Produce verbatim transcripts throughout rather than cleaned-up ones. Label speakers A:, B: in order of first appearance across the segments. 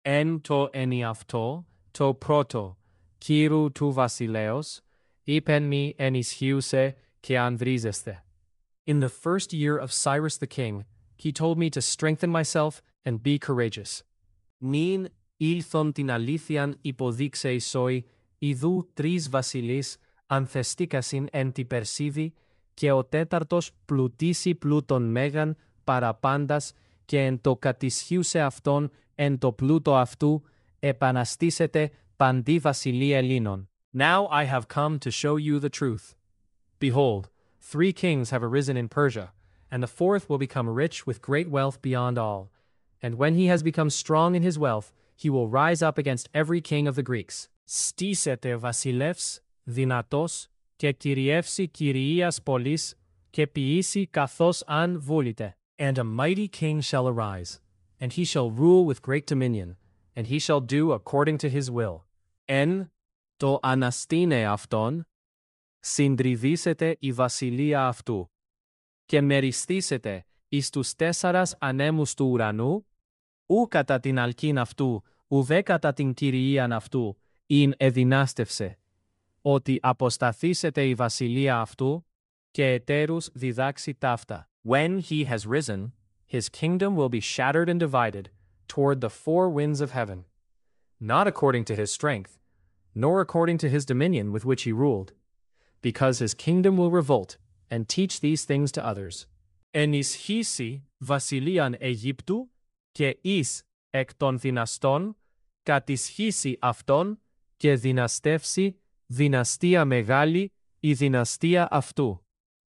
A: Εν το ενιαυτό, το πρώτο, κύρου του βασιλέως, είπεν μη ενισχύουσε και ανδρίζεστε. In the first year of Cyrus the king, he told me to strengthen myself and be courageous. Νυν ήλθον την αλήθειαν υποδείξε ισόη, ιδού τρεις βασιλείς ανθεστίκασιν εν τη Περσίδη, και ο τέταρτος πλουτίσει πλούτον μέγαν παραπάντας, και εν το κατισχύουσε αυτόν εν το πλούτο αυτού, επαναστήσετε παντή βασιλεία Ελλήνων. Now I have come to show you the truth. Behold, three kings have arisen in Persia, and the fourth will become rich with great wealth beyond all. And when he has become strong in his wealth, he will rise up against every king of the Greeks. Στήσετε βασιλεύς, δυνατός, και κυριεύσει κυριίας πολλής, και ποιήσει καθώς αν βούλητε. And a mighty king shall arise, and he shall rule with great dominion, and he shall do according to his will. Εν το αναστήνε αυτόν, συντριβήσετε η βασιλεία αυτού, και μεριστήσετε εις τους τέσσαρας ανέμους του ουρανού, ου κατά την αλκήν αυτού, ουδέ κατά την κυριίαν αυτού, ειν εδυνάστευσε, ότι αποσταθήσετε η βασιλεία αυτού, και ετέρους διδάξει ταύτα. When he has risen, his kingdom will be shattered and divided toward the four winds of heaven, not according to his strength, nor according to his dominion with which he ruled, because his kingdom will revolt and teach these things to others. Ενισχύσει βασιλείαν Αιγύπτου, και εις εκ των δυναστών, κατισχύσει αυτόν, και δυναστεύσει δυναστεία μεγάλη η δυναστεία αυτού.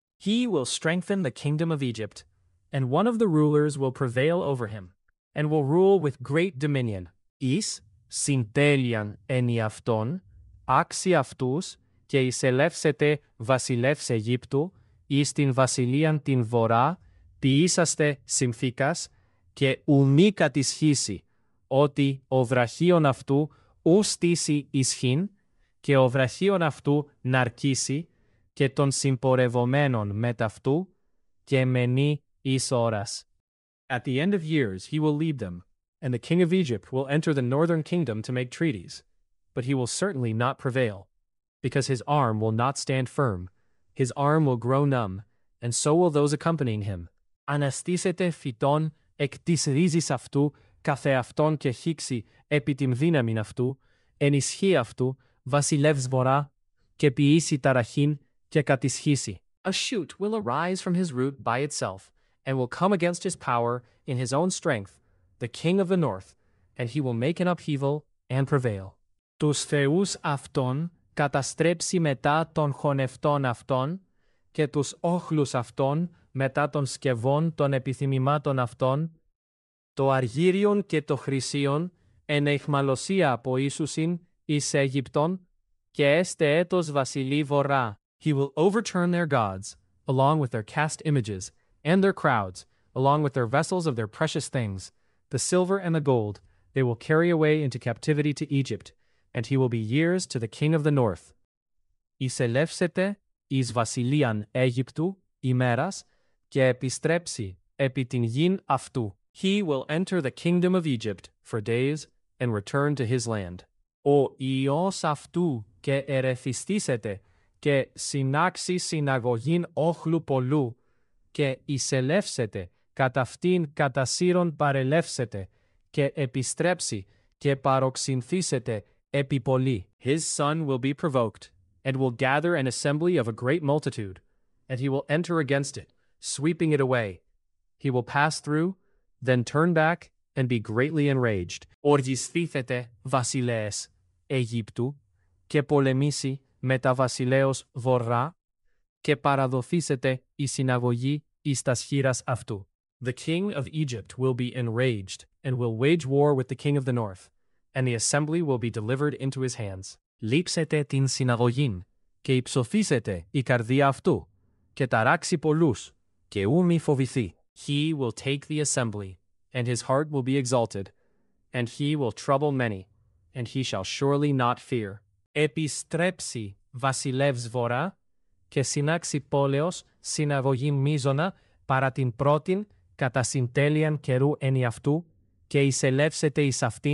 A: He will strengthen the kingdom of Egypt, and one of the rulers will prevail over him, and will rule with great dominion. Εις συντέλειαν ενι αυτόν, άξι αυτούς, και εισελεύσετε βασιλεύς Αιγύπτου, εις την βασιλείαν την βορρά, ποιήσαστε συνθήκας, και ου μη κατισχύσει, ότι ο βραχίον αυτού ου στήσει ισχύν, και ο βραχίον αυτού ναρκίσει, και των συμπορευομένων μετ' αυτού, και μενεί εις ώρας. At the end of years he will lead them, and the king of Egypt will enter the northern kingdom to make treaties, but he will certainly not prevail, because his arm will not stand firm, his arm will grow numb, and so will those accompanying him. Αναστήσετε φυτών εκ της ρίζης αυτού, καθεαυτόν και χύξει επί την δύναμην αυτού, ενισχύ αυτού, βασιλεύς βορρά, και ποιήσει ταραχήν, και κατισχύσει. A shoot will arise from his root by itself, and will come against his power in his own strength, the king of the north, and he will make an upheaval and prevail. Τους θεούς αυτών καταστρέψει μετά των χωνευτών αυτών, και τους όχλους αυτών μετά των σκευών των επιθυμημάτων αυτών, το αργύριον και το χρυσίον εν αιχμαλωσία από Ιησουσιν εις Αιγυπτών, και έστε έτος βασιλεί βορρά. He will overturn their gods, along with their cast images, and their crowds, along with their vessels of their precious things, the silver and the gold, they will carry away into captivity to Egypt, and he will be years to the king of the north. Εισελεύσετε εις βασιλείαν Αίγυπτου ημέρας, και επιστρέψει επί την γην αυτού. He will enter the kingdom of Egypt for days, and return to his land. Ο Υιός αυτού και ερεθιστήσετε, και συνάξει συναγωγήν όχλου πολλού, και εισελεύσετε, κατ' αυτήν κατά σύρον παρελεύσετε, και επιστρέψει, και παροξυνθήσετε επί πολλή. His son will be provoked, and will gather an assembly of a great multitude, and he will enter against it, sweeping it away. He will pass through, then turn back, and be greatly enraged. Οργισθήθετε, βασιλέες Αιγύπτου, και πολεμήσει μετά βασιλέως βορρά, και παραδοθήσετε η συναγωγή εις τας χείρας αυτού. The king of Egypt will be enraged, and will wage war with the king of the north, and the assembly will be delivered into his hands. Λείψετε την συναγωγήν, και υψωθήσετε η καρδία αυτού, και ταράξει πολλούς, και ου μη φοβηθεί. He will take the assembly, and his heart will be exalted, and he will trouble many, and he shall surely not fear. Επιστρέψει βασιλεύς βορρά, και συνάξει πόλεως συναγωγή μίζωνα παρά την πρώτην κατά συντέλειαν καιρού ενι αυτού, και εισελεύσετε εις αυτήν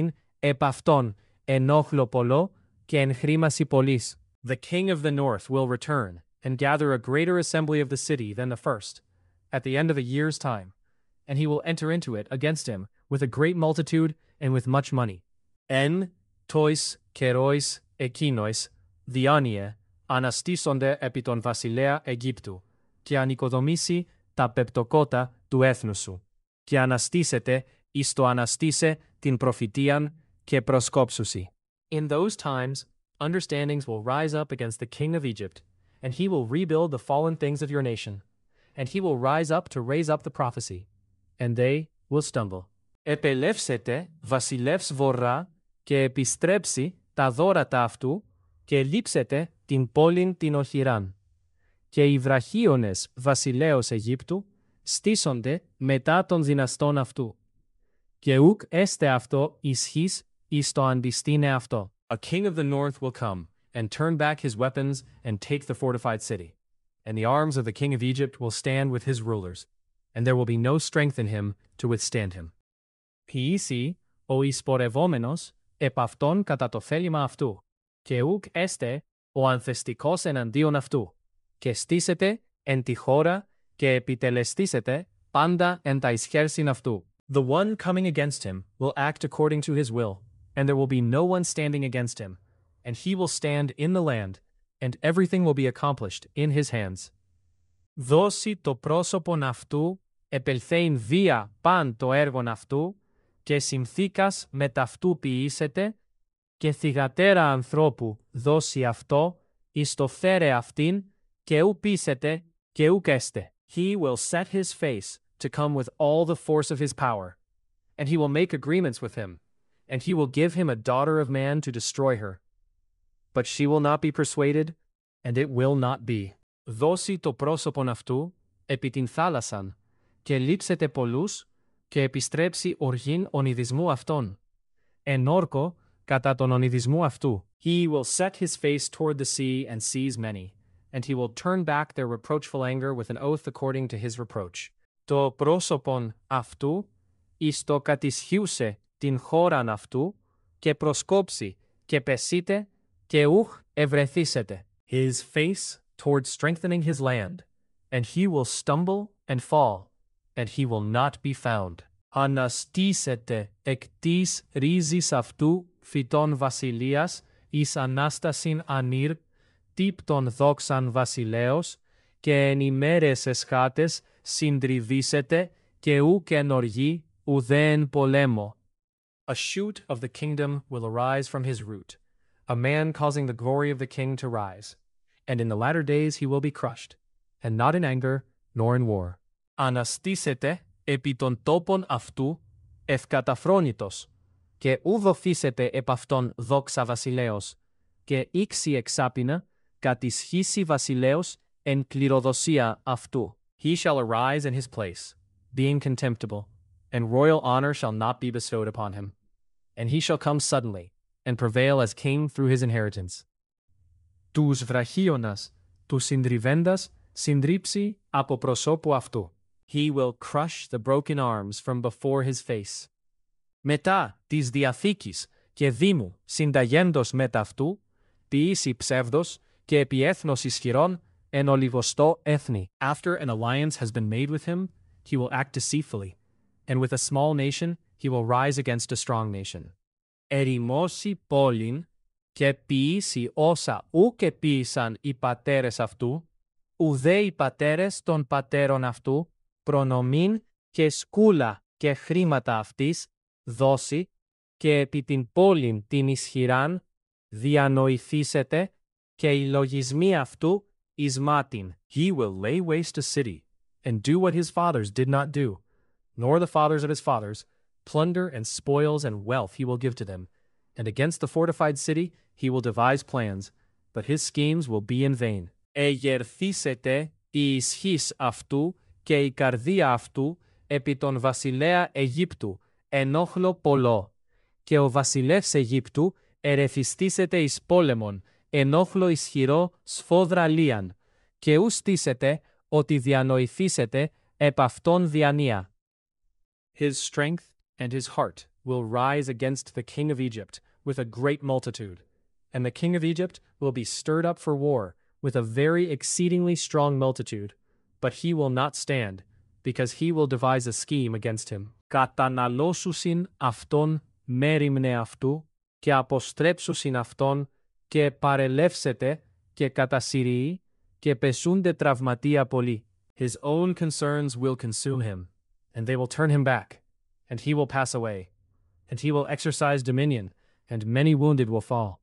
A: επ' αυτόν ενόχλο πολλό και εν χρήμαση πολλής. The king of the north will return, and gather a greater assembly of the city than the first, at the end of a year's time, and he will enter into it against him with a great multitude and with much money. Εν tois kerois εκείνοis διάνοια αναστήσονται επί τον βασιλέα Αιγύπτου, και ανοικοδομήσει τα πεπτοκότα του έθνου σου, και αναστήσετε εις το αναστήσε την προφητείαν και προσκόψουσι. In those times, understandings will rise up against the king of Egypt, and he will rebuild the fallen things of your nation, and he will rise up to raise up the prophecy, and they will stumble. Επελεύσετε βασιλεύς βορρά και επιστρέψει τα δώρατα αυτού και λείψετε την πόλην την οχυράν. Και οι βραχίονες βασιλέως Αιγύπτου στήσονται μετά των δυναστών αυτού. Και ουκ έστε αυτό ισχύς εις το αντιστήνε αυτό. A king of the north will come, and turn back his weapons, and take the fortified city. And the arms of the king of Egypt will stand with his rulers, and there will be no strength in him to withstand him. Ποιήσει ο εισπορευόμενος επ' αυτόν κατά το θέλημα αυτού, και ουκ έστε ο ανθεστικός εναντίον αυτού, και στήσετε εν τη χώρα και επιτελεστήσετε πάντα εν τα ισχέρσιν αυτού. The one coming against him will act according to his will, and there will be no one standing against him, and he will stand in the land, and everything will be accomplished in his hands. Δώσει το πρόσωπον αυτού, επελθέειν βία παν το έργον αυτού, και συνθήκας με ταυτού ποιήσετε, και θυγατέρα ανθρώπου δώσει αυτό, εις το φέρε αυτήν, και ου πείσετε, και ουκ έστε. He will set his face to come with all the force of his power, and he will make agreements with him, and he will give him a daughter of man to destroy her. But she will not be persuaded, and it will not be. Δώσει το πρόσωπον αυτού επί την θάλασσαν, και λείψετε πολλούς, και επιστρέψει οργήν ονειδισμού αυτών. Εν όρκο κατά τον ονειδισμού αυτού. He will set his face toward the sea and seize many, and he will turn back their reproachful anger with an oath according to his reproach. Το πρόσωπον αυτού εις το κατισχύουσε την χώραν αυτού, και προσκόψει, και πεσείτε, και ουχ ευρεθήσετε. His face toward strengthening his land, and he will stumble and fall, and he will not be found. Αναστήσετε εκ της ρίζης αυτού φυτών βασιλείας, εις ανάστασιν ανήρ, τύπτων δόξαν βασιλέως, και εν ημέρες εσχάτες συντριβήσετε, και ουκ εν οργή, ουδέ εν πολέμο. A shoot of the kingdom will arise from his root, a man causing the glory of the king to rise, and in the latter days he will be crushed, and not in anger, nor in war. Αναστήσετε επί των τόπων αυτού ευκαταφρόνητος, και ου δοθήσετε επ' αυτόν δόξα βασιλέως, και ήξη εξάπινα κατισχύσει βασιλέως εν κληροδοσία αυτού. He shall arise in his place, being contemptible, and royal honor shall not be bestowed upon him. And he shall come suddenly, and prevail as king through his inheritance. Τους βραχίονας, τους συντριβέντας, συντρίψει από προσώπου αυτού. He will crush the broken arms from before his face. Μετά της διαθήκης και δήμου συνταγέντος μετ' αυτού, ποιήσει ψεύδος και επί έθνος ισχυρών εν ολιγοστό έθνη. After an alliance has been made with him, he will act deceitfully, and with a small nation he will rise against a strong nation. Ερημώσει πόλην και ποιήσει όσα ουκ επίησαν οι πατέρες αυτού, ουδέ οι πατέρες των πατέρων αυτού, προνομήν και σκούλα και χρήματα αυτής, δώσει, και επί την πόλην την ισχυράν, διανοηθήσετε, και οι λογισμοί αυτού εις μάτιν. He will lay waste a city, and do what his fathers did not do, nor the fathers of his fathers, plunder and spoils and wealth he will give to them, and against the fortified city he will devise plans, but his schemes will be in vain. Εγερθήσετε η ισχύς αυτού και η καρδία αυτού επί τον βασιλέα Αιγύπτου, ενόχλο πολλό, και ο βασιλεύς Αιγύπτου ερεθιστήσετε εις πόλεμον, ενόχλο ισχυρό σφόδρα λίαν, και ου στήσετε ότι διανοηθήσετε επ' αυτόν διανία. His strength and his heart will rise against the king of Egypt with a great multitude, and the king of Egypt will be stirred up for war with a very exceedingly strong multitude, but he will not stand, because he will devise a scheme against him. Καταναλώσουσιν αυτόν μέριμνε αυτού, και αποστρέψουσιν αυτόν, και παρελεύσετε, και κατασυριεί, και πεσούνται τραυματία πολλοί. His own concerns will consume him, and they will turn him back, and he will pass away, and he will exercise dominion, and many wounded will fall.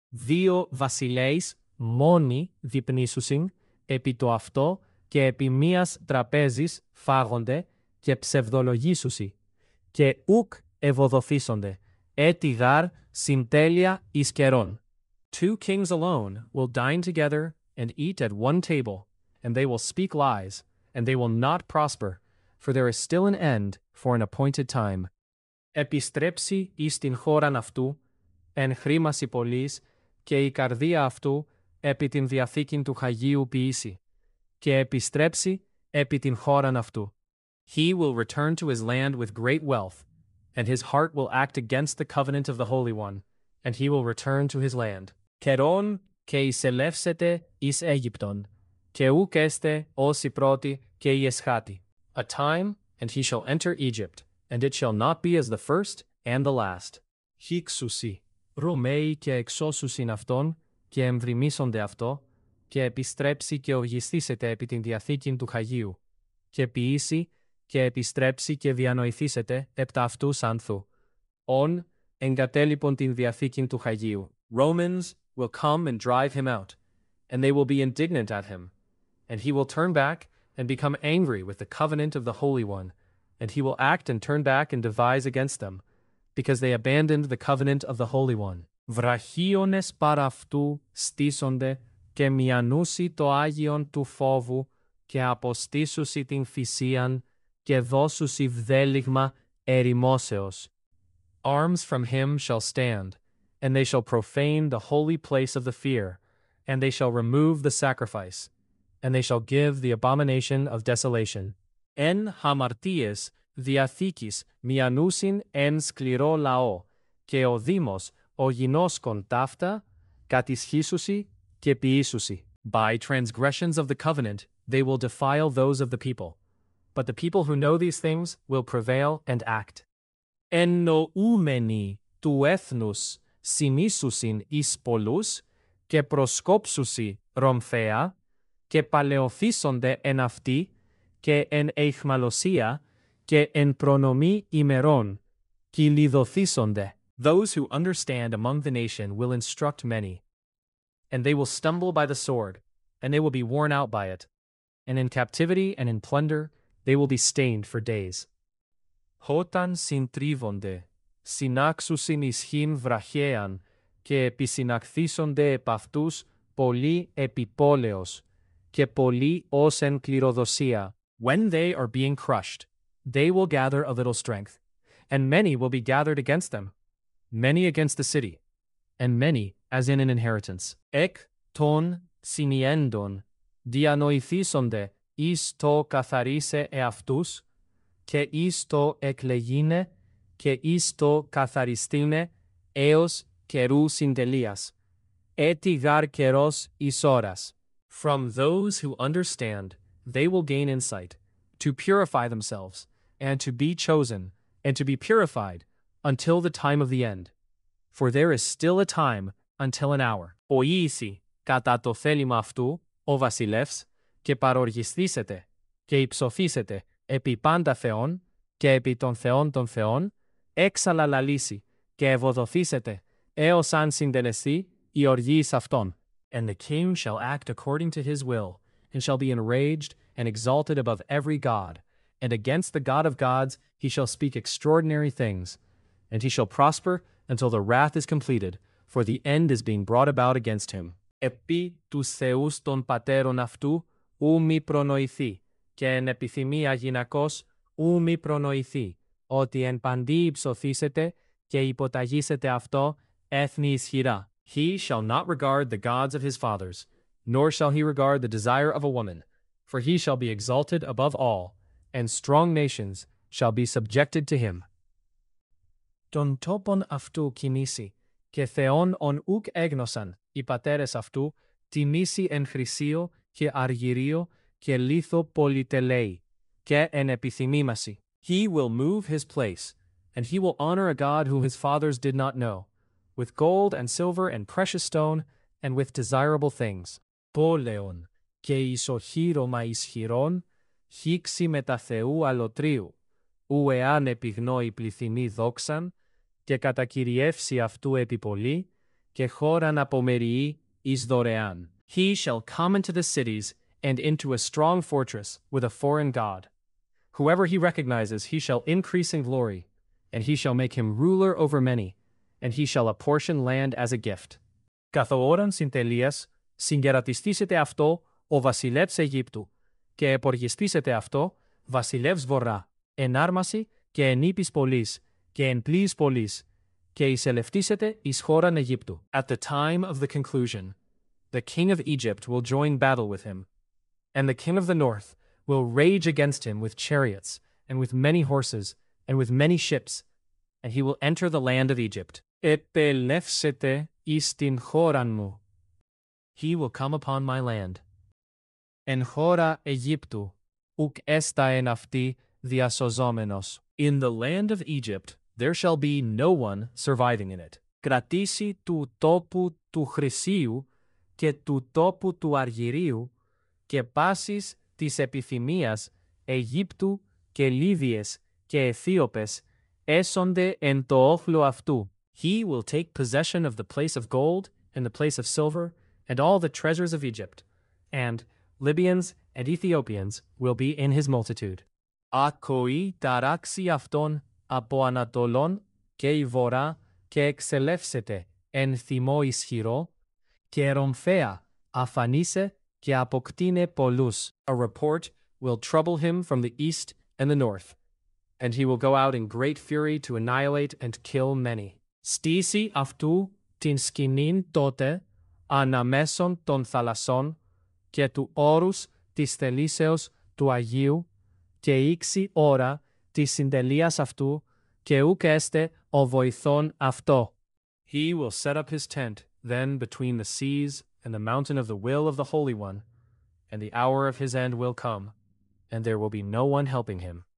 A: Δύο βασιλέεις μόνοι διπνήσουσιν επί το αυτό, και επί μίας τραπέζης φάγονται, και ψευδολογήσουσι, και ουκ ευοδοθήσονται, έτι γάρ συντέλεια εις καιρόν. Two kings alone will dine together and eat at one table, and they will speak lies, and they will not prosper, for there is still an end for an appointed time. Επιστρέψει εις την χώραν αυτού, εν χρήμαση πολλής, και η καρδία αυτού επί την διαθήκην του Χαγίου ποιήσει, και επιστρέψει επί την χώραν αυτού. He will return to his land with great wealth, and his heart will act against the covenant of the Holy One, and he will return to his land. Καιρόν και εισελεύσετε εις Αίγυπτον, και ουκ έστε ως η πρώτη και η εσχάτη. A time, and he shall enter Egypt, and it shall not be as the first and the last. Χίξουσι, Ρωμαίοι και εξώσουσιν αυτόν, και εμβριμίσονται αυτό, και επιστρέψει και οργιστήσετε επί την διαθήκην του Χαγίου, και ποιήσει και επιστρέψει και διανοηθήσετε επτά αυτούς άνθου. Ον εγκατέλειπον την διαθήκην του Χαγίου. Romans will come and drive him out, and they will be indignant at him, and he will turn back and become angry with the covenant of the Holy One, and he will act and turn back and devise against them, because they abandoned the covenant of the Holy One. Βραχίονες παρά αυτού στήσονται, και μιανούσι το Άγιον του φόβου, και αποστήσουσι την θυσίαν, και δώσουσι βδέλιγμα ερημόσεως. Arms from him shall stand, and they shall profane the holy place of the fear, and they shall remove the sacrifice, and they shall give the abomination of desolation. Εν χαμαρτίες διαθήκης μιανούσιν εν σκληρό λαό, και ο Δήμος ο γινώσκον ταύτα κατισχύσουσι και ποιήσουσι. By transgressions of the covenant they will defile those of the people, but the people who know these things will prevail and act. Εννοούμενοι του έθνους συνήσουσιν εις πολλούς, και προσκόψουσι ρομφαία, και παλαιοθήσονται εν αυτοί, και εν αιχμαλωσία, και εν προνομή ημερών, κυλιδοθήσονται. Those who understand among the nation will instruct many, and they will stumble by the sword, and they will be worn out by it, and in captivity and in plunder they will be stained for days. Όταν συντρίβονται, συνάξουσιν ισχύν βραχέαν, και επισυναχθήσονται επ' αυτούς πολλοί επιπόλεως, και πολλοί ως εν κληροδοσία. When they are being crushed, they will gather a little strength, and many will be gathered against them, many against the city, and many as in an inheritance. Εκ των συνιέντων διανοηθήσονται εις το καθαρίσε εαυτούς, και εις το εκλεγίνε, και εις το καθαριστήνε έως καιρού συντελείας. Έτι γάρ καιρός εις ώρας. From those who understand, they will gain insight, to purify themselves, and to be chosen, and to be purified, until the time of the end. For there is still a time until an hour. Οήσει κατά το θέλημα αυτού, ο βασιλεύς, και παροργιστήσετε, και υψωθήσετε επί πάντα θεών, και επί των θεών των θεών, έξαλα λαλήσει, και ευοδοθήσετε, έως αν συντελεστεί η οργής αυτών. And the king shall act according to his will, and shall be enraged and exalted above every god, and against the God of gods he shall speak extraordinary things, and he shall prosper until the wrath is completed, for the end is being brought about against him. Επί τους θεούς των πατέρων αυτού, ου μη προνοηθεί, και εν επιθυμία γυναικός, ου μη προνοηθεί, ότι εν παντί υψωθήσετε, και υποταγήσετε αυτό, έθνη ισχυρά. He shall not regard the gods of his fathers, nor shall he regard the desire of a woman, for he shall be exalted above all, and strong nations shall be subjected to him. Τον τόπον αυτού κινήσει, και Θεόν ον ουκ έγνωσαν οι πατέρες αυτού, τιμήσει εν χρυσίο και αργυρίο και λίθο πολυτελέη, και εν επιθυμήμαση. He will move his place, and he will honor a God whom his fathers did not know, with gold and silver and precious stone, and with desirable things. Πόλεον και ισοχύρωμα ισχυρών, χήξη μετα Θεού αλωτρίου, ου εάν επιγνώει πληθυνή δόξαν, και κατακυριεύσει αυτού επί πολύ, και χώραν απομεριεί εις δωρεάν. He shall come into the cities and into a strong fortress with a foreign god. Whoever he recognizes he shall increase in glory, and he shall make him ruler over many, and he shall apportion land as a gift. Καθοόραν συντελείας, συγκερατιστήσετε αυτό ο βασιλεύς Αιγύπτου, και εποργιστήσετε αυτό βασιλεύς Βορρά, εν άρμαση και εν ύπης πολλής, και εν πλοίης πολλής, και εισελευτήσετε εις χώραν Αιγύπτου. At the time of the conclusion, the king of Egypt will join battle with him, and the king of the north will rage against him with chariots, and with many horses, and with many ships, and he will enter the land of Egypt. Επελεύσετε εις την χώραν μου. He will come upon my land. Εν χώρα Αιγύπτου, ουκ έστα εν αυτή διασωζόμενος. In the land of Egypt, there shall be no one surviving in it. Κρατήσει του τόπου του χρυσίου και του τόπου του αργυρίου και πάσης της επιθυμίας Αιγύπτου και Λίβιες και Αιθίωπες έσονται εν το όχλο αυτού. He will take possession of the place of gold and the place of silver and all the treasures of Egypt, and Libyans and Ethiopians will be in his multitude. Ακοή ταράξει αυτόν από Ανατολών και η Βορρά και εξελεύσεται εν θυμό ισχυρό και ρομφαία αφανίσε και αποκτήνε πολλούς. A report will trouble him from the east and the north, and he will go out in great fury to annihilate and kill many. Στήσει αυτού την σκηνήν τότε αναμέσων των θαλασσών και του όρους της θελήσεως του Αγίου και ήξη ώρα της συντελείας αυτού και ουκ έστε ο βοηθών αυτό. He will set up his tent then between the seas and the mountain of the will of the Holy One, and the hour of his end will come, and there will be no one helping him.